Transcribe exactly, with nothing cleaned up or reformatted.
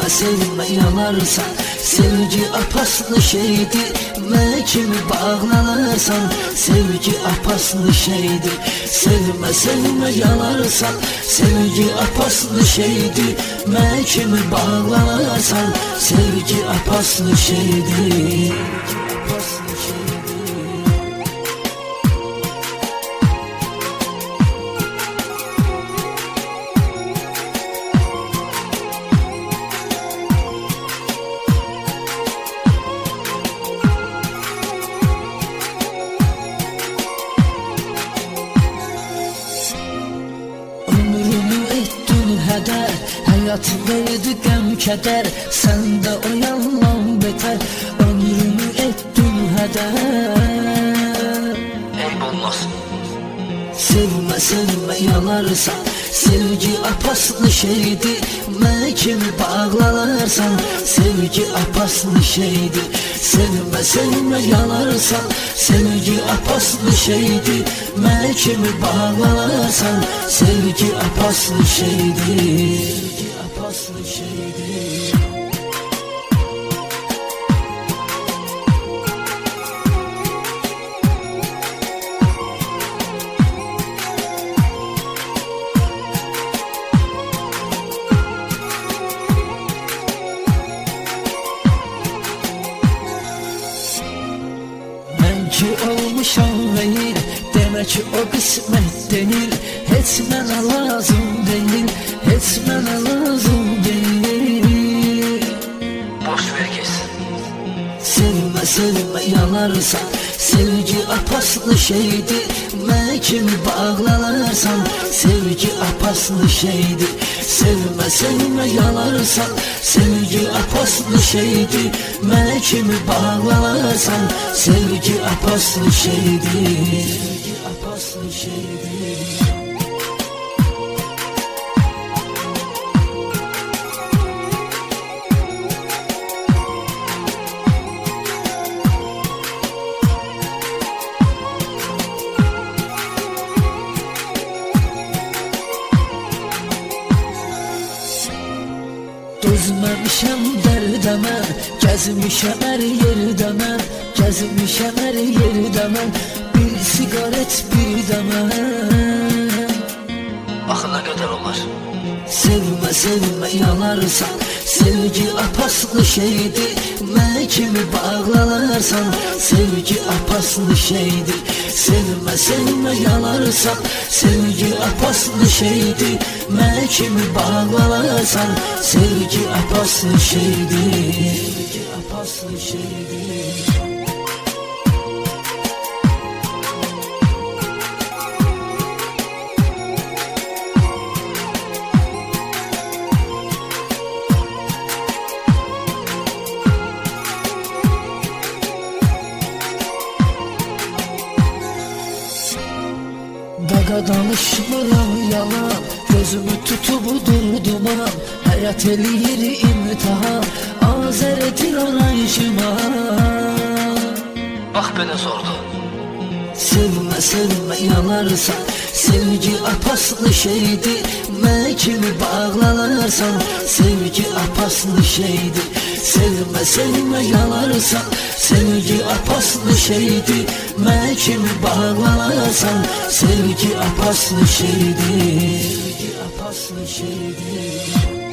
Sevme sevme yanarsan, sevgi apaslı şeydir. Mən kimi bağlanırsan, sevgi apaslı şeydir. Sevme sevme yanarsan, sevgi apaslı şeydir. Mən kimi bağlanırsan, sevgi apaslı şeydir. Hayatındaydı qəm kədər, səndə o yalan betər. Ömrümü etdin hədər. Eyb olmaz. Sevmə sevmə yanarsan, sevgi apaslı şeydir. Mən kimi bağlanırsan, sevgi apaslı şeydir. Sevmə sevmə yanarsan, sevgi apaslı şeydir. Mən kimi bağlanırsan, sevgi apaslı şeydir. Apaslı şeydir. Mən ki olmuşam veyil, demək ki o qismət denil. Heç mənə lazım deyil, heç mənə lazım deyil. Boş ver kesin. Sevmə sevmə yanarsan, sevgi apaslı şeydir. Mən kimi bağlanırsan, sevgi apaslı şeydir. Sevmə sevmə yanarsan, sevgi apaslı şeydir. Mən kimi bağlanırsan, sevgi apaslı şeydir. Sevgi apaslı şeydir. Dözməmişəm dərdəmə, gəzmişəm hər yerdə mən. Gəzmişəm hər yerdə mən, bir siqaret bir də mən. Axı nə qədər olar? Sevmə sevmə yanarsan, sevgi apaslı şeydir. Mən kimi bağlanırsan, sevgi apaslı şeydir. Sevmə sevmə yanarsan, sevgi apaslı şeydir. Mən kimi bağlanırsan, sevgi apaslı şeydir. Sevgi apaslı şeydir. Daqa danışmıram yalan, gözümü tutub durdum an. Həyat eləyir imtihan, azər edir arayışıma. Bax belə sordu. Sevmə sevmə yanarsan, sevgi apaslı şeydir. Mən kimi bağlanırsan, sevgi apaslı şeydir. Sevmə sevmə yanarsan, sevgi apaslı şeydir. Mən kimi bağlanırsan, sevgi apaslı şeydir. Sevgi apaslı şeydir.